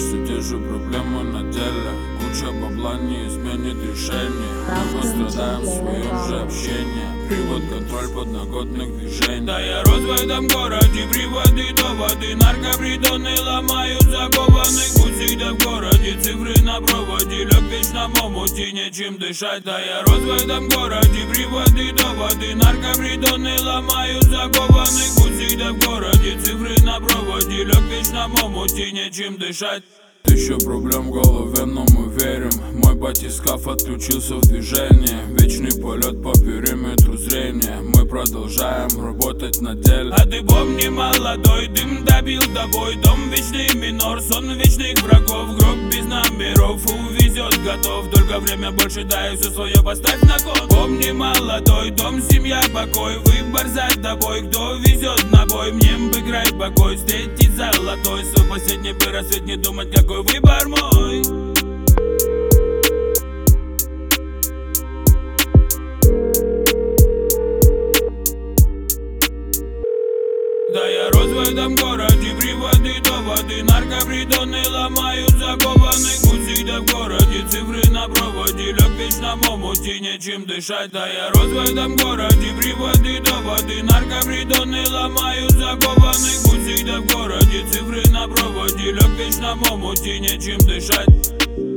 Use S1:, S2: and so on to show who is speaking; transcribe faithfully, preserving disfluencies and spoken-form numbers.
S1: все те же проблемы на деле. Куча бабла не изменит решение. Мы пострадаем в своем же общении. Привод, контроль подноготных движений. Да я рос в этом городе, приводы, доводы. Наркопритоны ломают закованных. Будь всегда в городе, цифры на проводе. Лег в вечном омуте, нечем дышать. Да я рос в этом городе, приводы, доводы. Наркопритоны ломают закованных. Будь всегда в городе, цифры на проводе. Лег в вечном омуте, нечем дышать. Тысяча проблем в голове, но мы верим. Мой батискаф отключился в движении. Вечный полет по периметру зрения. Мы продолжаем работать на деле. А ты помни, молодой, дым добил тобой. Дом вечный минор, сон вечных врагов. Гроб без номеров, увезет готов. Только время больше дай, все свое поставь на кон. Помни, молодой, дом, семья, покой. Выбор за тобой, кто везет на бой. Мне бы край покой, встретить золотой. Свой последний бы рассвет, не думать, какой выбор мой. Да я рос в этом городе, приводы, доводы. Наркопритоны ломают закованных. Будь всегда в городе, цифры на проводе. Лег в вечном омуте, нечем дышать. Да я рос в этом городе, приводы, доводы. Наркопритоны ломают закованных. Будь всегда в городе, цифры на проводе. Лег в вечном омуте, нечем дышать.